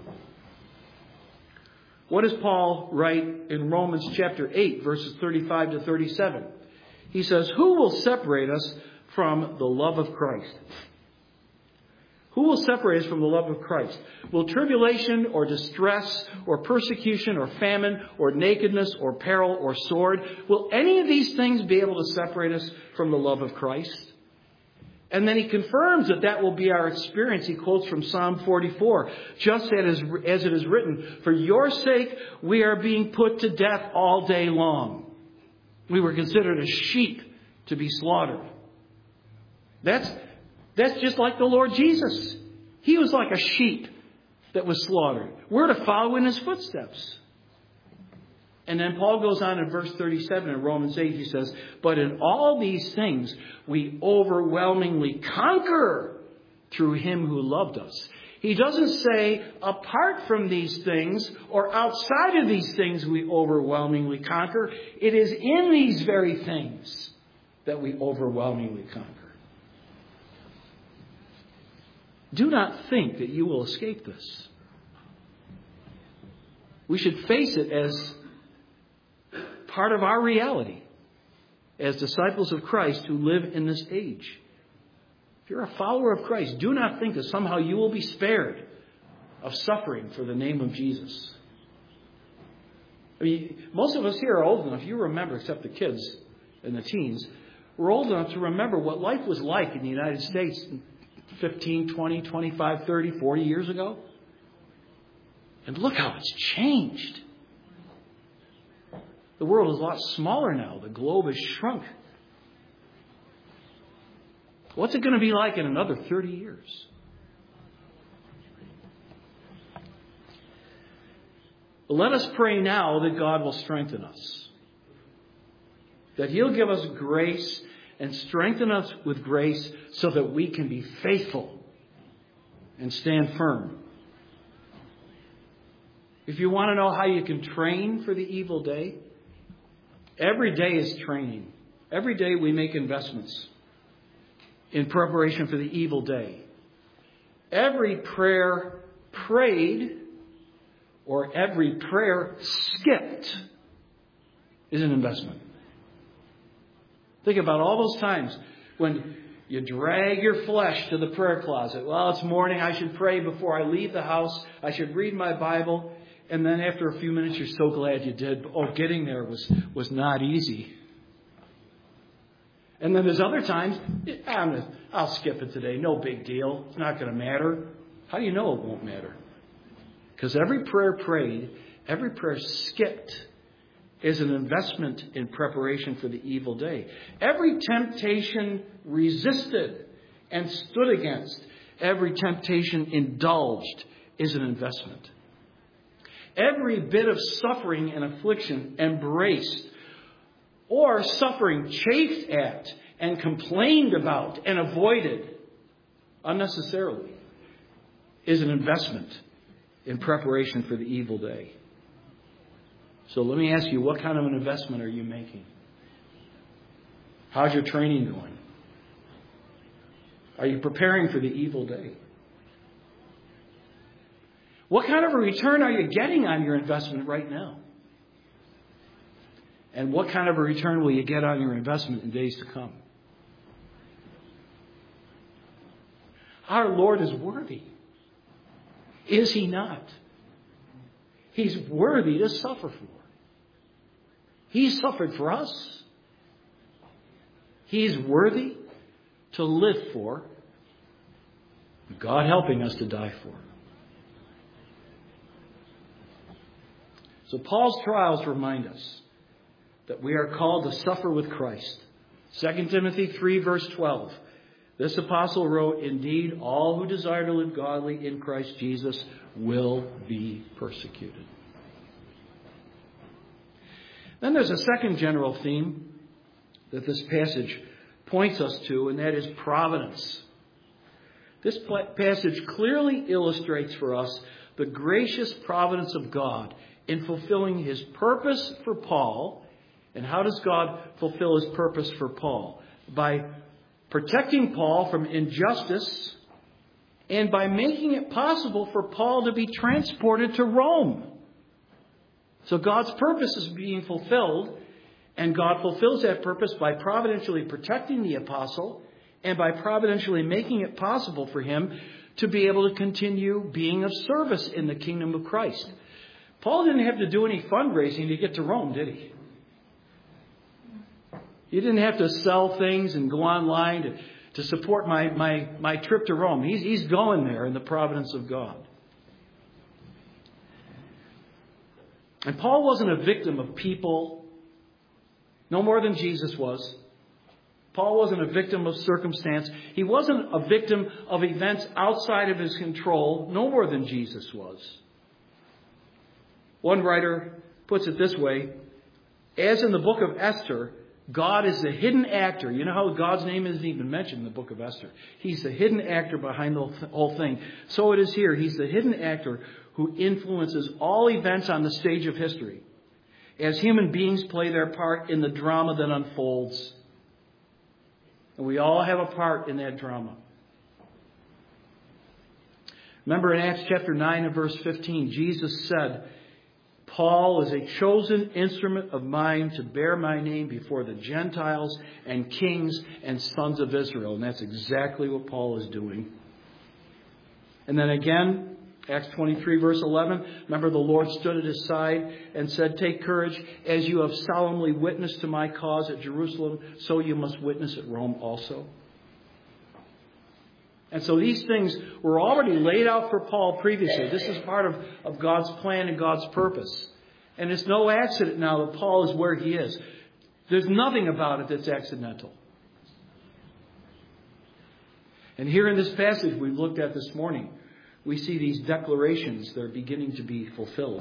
What does Paul write in Romans chapter eight, verses thirty-five to thirty-seven? He says, "Who will separate us from the love of Christ? Who will separate us from the love of Christ? Will tribulation or distress or persecution or famine or nakedness or peril or sword, will any of these things be able to separate us from the love of Christ?" And then he confirms that that will be our experience. He quotes from Psalm forty-four, "Just as it is written, for your sake we are being put to death all day long. We were considered as sheep to be slaughtered." That's That's just like the Lord Jesus. He was like a sheep that was slaughtered. We're to follow in his footsteps. And then Paul goes on in verse thirty-seven in Romans eight. He says, "But in all these things we overwhelmingly conquer through him who loved us." He doesn't say apart from these things or outside of these things we overwhelmingly conquer. It is in these very things that we overwhelmingly conquer. Do not think that you will escape this. We should face it as part of our reality as disciples of Christ who live in this age. If you're a follower of Christ, do not think that somehow you will be spared of suffering for the name of Jesus. I mean, most of us here are old enough, you remember, except the kids and the teens, we're old enough to remember what life was like in the United States fifteen, twenty, twenty-five, thirty, forty years ago. And look how it's changed. The world is a lot smaller now. The globe has shrunk. What's it going to be like in another thirty years? Let us pray now that God will strengthen us. That He'll give us grace and strengthen us with grace so that we can be faithful and stand firm. If you want to know how you can train for the evil day, every day is training. Every day we make investments in preparation for the evil day. Every prayer prayed or every prayer skipped is an investment. Think about all those times when you drag your flesh to the prayer closet. Well, it's morning. I should pray before I leave the house. I should read my Bible. And then after a few minutes, you're so glad you did. Oh, getting there was, was not easy. And then there's other times, I'm gonna, I'll skip it today. No big deal. It's not going to matter. How do you know it won't matter? Because every prayer prayed, every prayer skipped is an investment in preparation for the evil day. Every temptation resisted and stood against, every temptation indulged is an investment. Every bit of suffering and affliction embraced or suffering chafed at and complained about and avoided unnecessarily is an investment in preparation for the evil day. So let me ask you, what kind of an investment are you making? How's your training going? Are you preparing for the evil day? What kind of a return are you getting on your investment right now? And what kind of a return will you get on your investment in days to come? Our Lord is worthy. Is He not? He's worthy to suffer for. He suffered for us. He's worthy to live for. God helping us to die for. So Paul's trials remind us that we are called to suffer with Christ. Second Timothy three, verse twelve. This apostle wrote, "Indeed, all who desire to live godly in Christ Jesus will be persecuted." Then there's a second general theme that this passage points us to, and that is providence. This passage clearly illustrates for us the gracious providence of God in fulfilling His purpose for Paul. And how does God fulfill His purpose for Paul? By protecting Paul from injustice and by making it possible for Paul to be transported to Rome. So God's purpose is being fulfilled, and God fulfills that purpose by providentially protecting the apostle and by providentially making it possible for him to be able to continue being of service in the kingdom of Christ. Paul didn't have to do any fundraising to get to Rome, did he? He didn't have to sell things and go online to, to support my, my, my trip to Rome. He's, he's going there in the providence of God. And Paul wasn't a victim of people, no more than Jesus was. Paul wasn't a victim of circumstance. He wasn't a victim of events outside of his control, no more than Jesus was. One writer puts it this way: as in the book of Esther, God is the hidden actor. You know how God's name isn't even mentioned in the book of Esther. He's the hidden actor behind the whole thing. So it is here. He's the hidden actor who influences all events on the stage of history as human beings play their part in the drama that unfolds. And we all have a part in that drama. Remember in Acts chapter nine and verse fifteen, Jesus said, Paul is a chosen instrument of mine to bear my name before the Gentiles and kings and sons of Israel. And that's exactly what Paul is doing. And then again, Acts twenty-three verse eleven, remember the Lord stood at his side and said, take courage, as you have solemnly witnessed to my cause at Jerusalem, so you must witness at Rome also. And so these things were already laid out for Paul previously. This is part of, of God's plan and God's purpose. And it's no accident now that Paul is where he is. There's nothing about it that's accidental. And here in this passage we've looked at this morning, we see these declarations that are beginning to be fulfilled.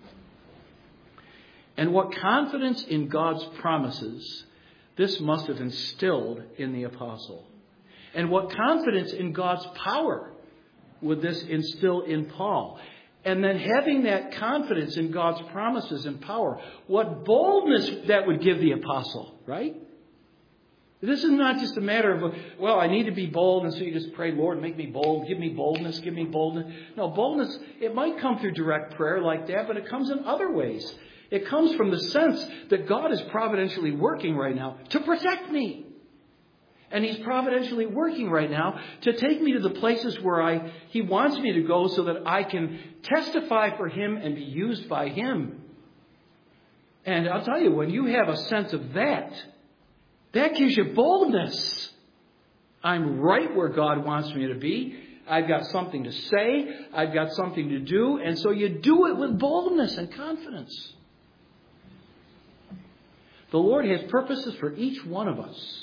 And what confidence in God's promises this must have instilled in the apostle. And what confidence in God's power would this instill in Paul? And then having that confidence in God's promises and power, what boldness that would give the apostle, right? This is not just a matter of, well, I need to be bold, and so you just pray, Lord, make me bold, give me boldness, give me boldness. No, boldness, it might come through direct prayer like that, but it comes in other ways. It comes from the sense that God is providentially working right now to protect me. And He's providentially working right now to take me to the places where I He wants me to go so that I can testify for Him and be used by Him. And I'll tell you, when you have a sense of that, that gives you boldness. I'm right where God wants me to be. I've got something to say. I've got something to do. And so you do it with boldness and confidence. The Lord has purposes for each one of us.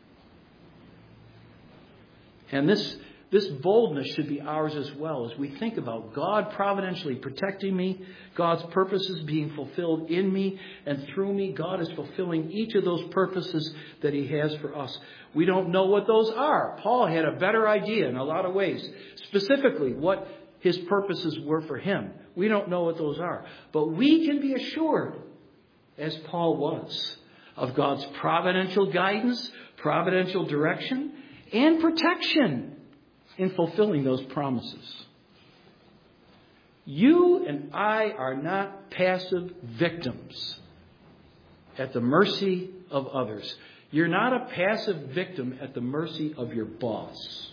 And this, this boldness should be ours as well as we think about God providentially protecting me, God's purposes being fulfilled in me and through me. God is fulfilling each of those purposes that He has for us. We don't know what those are. Paul had a better idea in a lot of ways, specifically what his purposes were for him. We don't know what those are. But we can be assured, as Paul was, of God's providential guidance, providential direction, and protection in fulfilling those promises. You and I are not passive victims at the mercy of others. You're not a passive victim at the mercy of your boss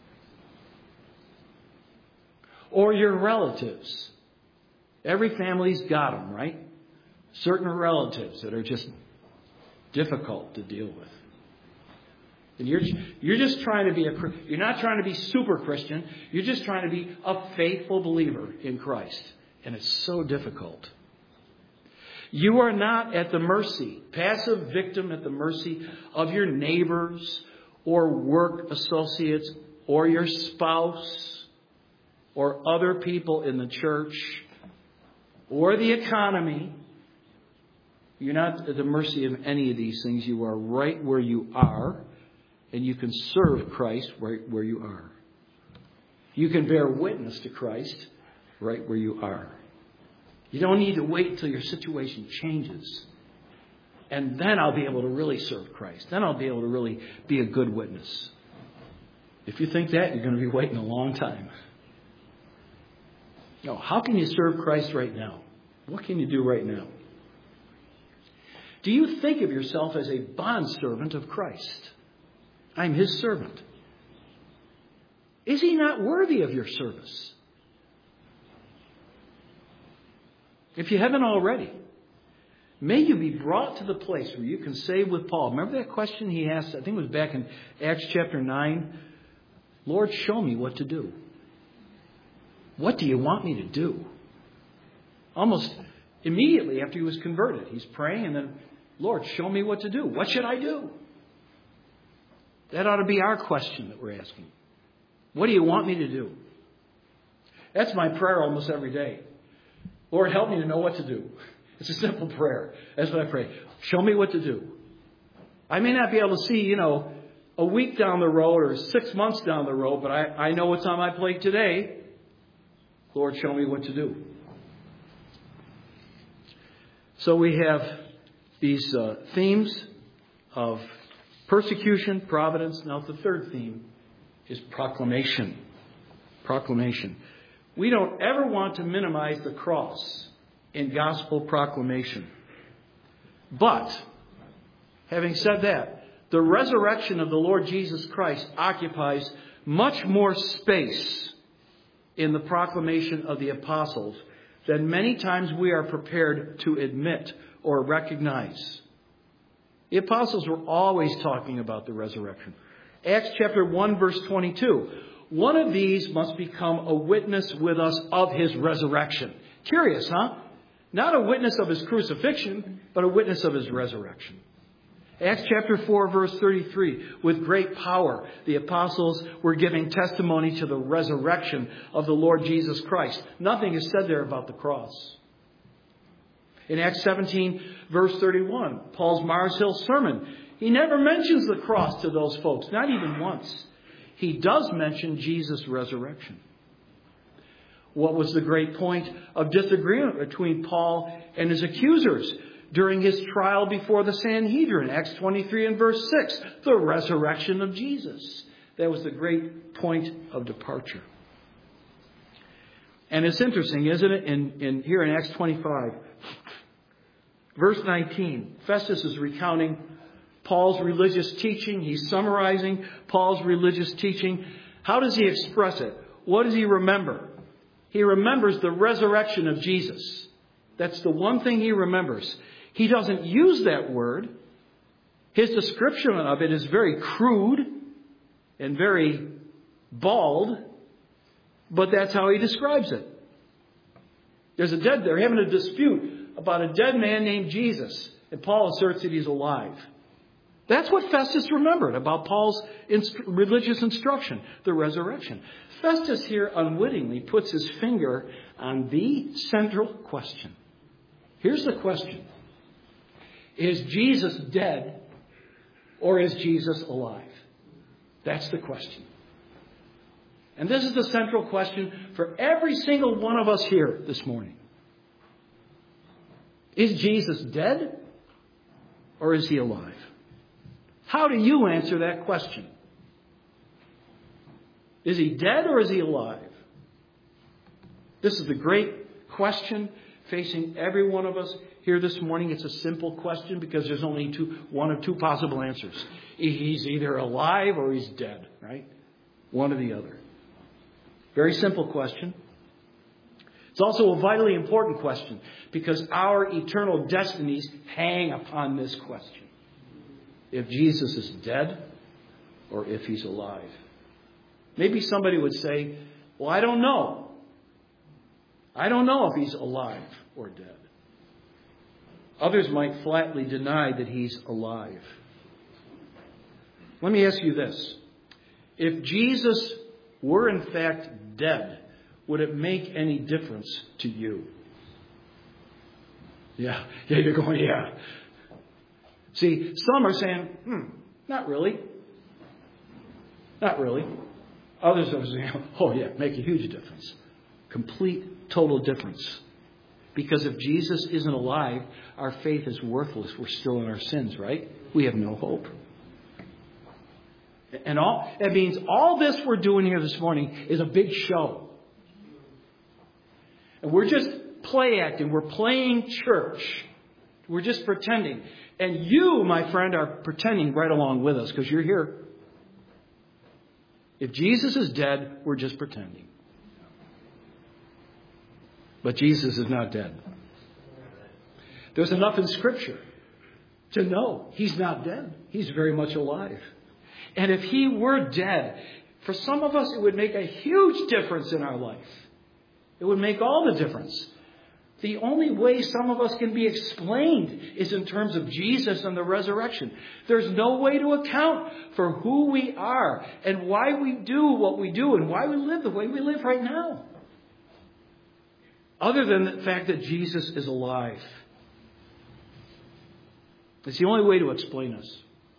or your relatives. Every family's got them, right? Certain relatives that are just difficult to deal with. And you're, you're just trying to be a, you're not trying to be super Christian. You're just trying to be a faithful believer in Christ. And it's so difficult. You are not at the mercy, passive victim at the mercy of your neighbors or work associates or your spouse or other people in the church or the economy. You're not at the mercy of any of these things. You are right where you are. And you can serve Christ right where you are. You can bear witness to Christ right where you are. You don't need to wait until your situation changes. And then I'll be able to really serve Christ. Then I'll be able to really be a good witness. If you think that, you're going to be waiting a long time. No, how can you serve Christ right now? What can you do right now? Do you think of yourself as a bondservant of Christ? I'm His servant. Is He not worthy of your service? If you haven't already, may you be brought to the place where you can say with Paul, remember that question he asked, I think it was back in Acts chapter nine, Lord, show me what to do. What do you want me to do? Almost immediately after he was converted, he's praying and then, Lord, show me what to do. What should I do? That ought to be our question that we're asking. What do you want me to do? That's my prayer almost every day. Lord, help me to know what to do. It's a simple prayer. That's what I pray. Show me what to do. I may not be able to see, you know, a week down the road or six months down the road, but I, I know what's on my plate today. Lord, show me what to do. So we have these uh, themes of persecution, providence. Now the third theme is proclamation. proclamation. We don't ever want to minimize the cross in gospel proclamation. But, having said that, the resurrection of the Lord Jesus Christ occupies much more space in the proclamation of the apostles than many times we are prepared to admit or recognize. The apostles were always talking about the resurrection. Acts chapter one, verse twenty-two. One of these must become a witness with us of his resurrection. Curious, huh? Not a witness of his crucifixion, but a witness of his resurrection. Acts chapter four, verse thirty-three. With great power, the apostles were giving testimony to the resurrection of the Lord Jesus Christ. Nothing is said there about the cross. In Acts seventeen, verse thirty-one, Paul's Mars Hill sermon, he never mentions the cross to those folks, not even once. He does mention Jesus' resurrection. What was the great point of disagreement between Paul and his accusers during his trial before the Sanhedrin? Acts twenty-three and verse six, the resurrection of Jesus. That was the great point of departure. And it's interesting, isn't it? In, in here in Acts twenty-five, verse nineteen, Festus is recounting Paul's religious teaching. He's summarizing Paul's religious teaching. How does he express it? What does he remember? He remembers the resurrection of Jesus. That's the one thing he remembers. He doesn't use that word. His description of it is very crude and very bald, but that's how he describes it. There's a dead, they're having a dispute about a dead man named Jesus, and Paul asserts that he's alive. That's what Festus remembered about Paul's inst- religious instruction, the resurrection. Festus here unwittingly puts his finger on the central question. Here's the question. Is Jesus dead or is Jesus alive? That's the question. And this is the central question for every single one of us here this morning. Is Jesus dead or is he alive? How do you answer that question? Is he dead or is he alive? This is the great question facing every one of us here this morning. It's a simple question because there's only two, one of two possible answers. He's either alive or he's dead, right? One or the other. Very simple question. It's also a vitally important question because our eternal destinies hang upon this question. If Jesus is dead or if he's alive. Maybe somebody would say, well, I don't know. I don't know if he's alive or dead. Others might flatly deny that he's alive. Let me ask you this. If Jesus were in fact dead, would it make any difference to you? Yeah, yeah, you're going, yeah. See, some are saying, hmm, not really. Not really. Others are saying, oh yeah, make a huge difference. Complete, total difference. Because if Jesus isn't alive, our faith is worthless. We're still in our sins, right? We have no hope. And all that means all this we're doing here this morning is a big show. And we're just play acting. We're playing church. We're just pretending. And you, my friend, are pretending right along with us because you're here. If Jesus is dead, we're just pretending. But Jesus is not dead. There's enough in Scripture to know he's not dead. He's very much alive. And if he were dead, for some of us, it would make a huge difference in our life. It would make all the difference. The only way some of us can be explained is in terms of Jesus and the resurrection. There's no way to account for who we are and why we do what we do and why we live the way we live right now. Other than the fact that Jesus is alive. It's the only way to explain us.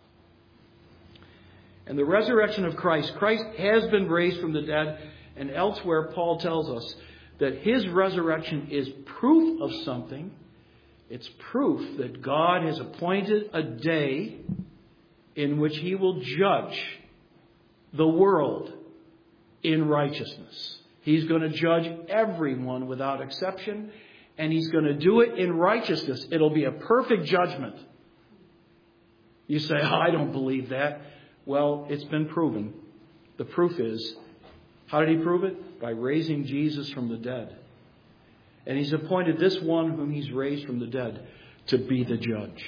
And the resurrection of Christ, Christ has been raised from the dead, and elsewhere Paul tells us that his resurrection is proof of something. It's proof that God has appointed a day in which he will judge the world in righteousness. He's going to judge everyone without exception, and He's going to do it in righteousness. It'll be a perfect judgment. You say, oh, I don't believe that. Well, it's been proven. The proof is, how did He prove it? By raising Jesus from the dead. And He's appointed this one whom He's raised from the dead to be the judge.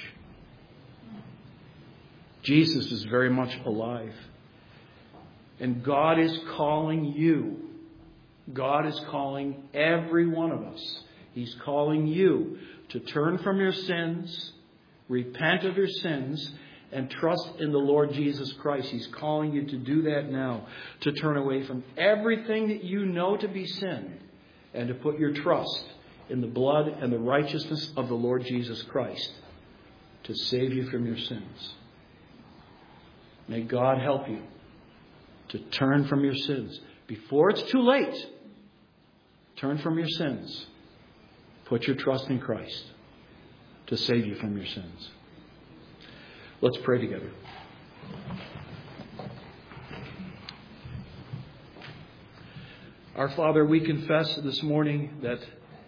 Jesus is very much alive. And God is calling you. God is calling every one of us. He's calling you to turn from your sins, repent of your sins, and trust in the Lord Jesus Christ. He's calling you to do that now, to turn away from everything that you know to be sin, and to put your trust in the blood and the righteousness of the Lord Jesus Christ to save you from your sins. May God help you to turn from your sins before it's too late. Turn from your sins. Put your trust in Christ to save you from your sins. Let's pray together. Our Father, we confess this morning that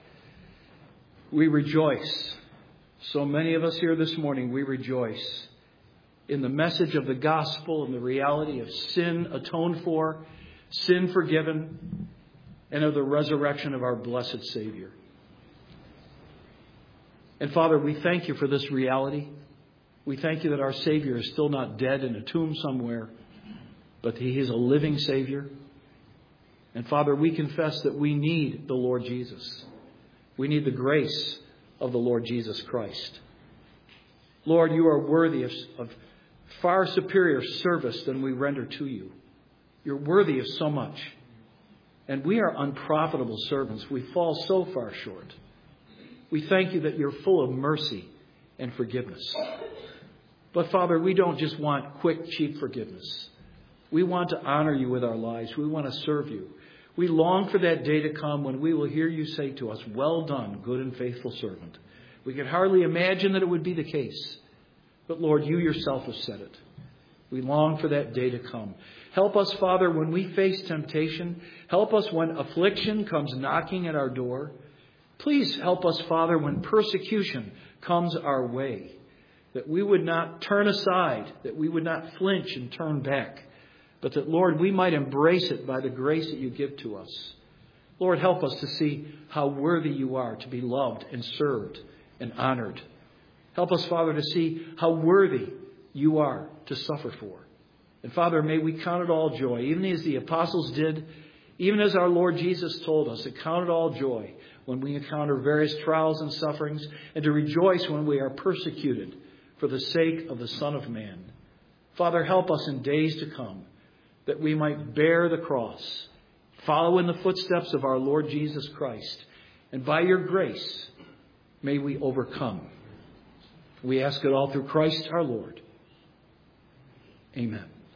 we rejoice. So many of us here this morning, we rejoice in the message of the gospel and the reality of sin atoned for, sin forgiven, and of the resurrection of our blessed Savior. And Father, we thank you for this reality. We thank you that our Savior is still not dead in a tomb somewhere, but He is a living Savior. And Father, we confess that we need the Lord Jesus. We need the grace of the Lord Jesus Christ. Lord, you are worthy of, of far superior service than we render to you. You're worthy of so much. And we are unprofitable servants. We fall so far short. We thank you that you're full of mercy and forgiveness. But Father, we don't just want quick, cheap forgiveness. We want to honor you with our lives. We want to serve you. We long for that day to come when we will hear you say to us, well done, good and faithful servant. We can hardly imagine that it would be the case. But Lord, you yourself have said it. We long for that day to come. Help us, Father, when we face temptation. Help us when affliction comes knocking at our door. Please help us, Father, when persecution comes our way. That we would not turn aside, that we would not flinch and turn back. But that, Lord, we might embrace it by the grace that you give to us. Lord, help us to see how worthy you are to be loved and served and honored. Help us, Father, to see how worthy you are to suffer for. And Father, may we count it all joy, even as the apostles did, even as our Lord Jesus told us to count it all joy when we encounter various trials and sufferings, and to rejoice when we are persecuted for the sake of the Son of Man. Father, help us in days to come that we might bear the cross, follow in the footsteps of our Lord Jesus Christ, and by your grace, may we overcome. We ask it all through Christ our Lord. Amen.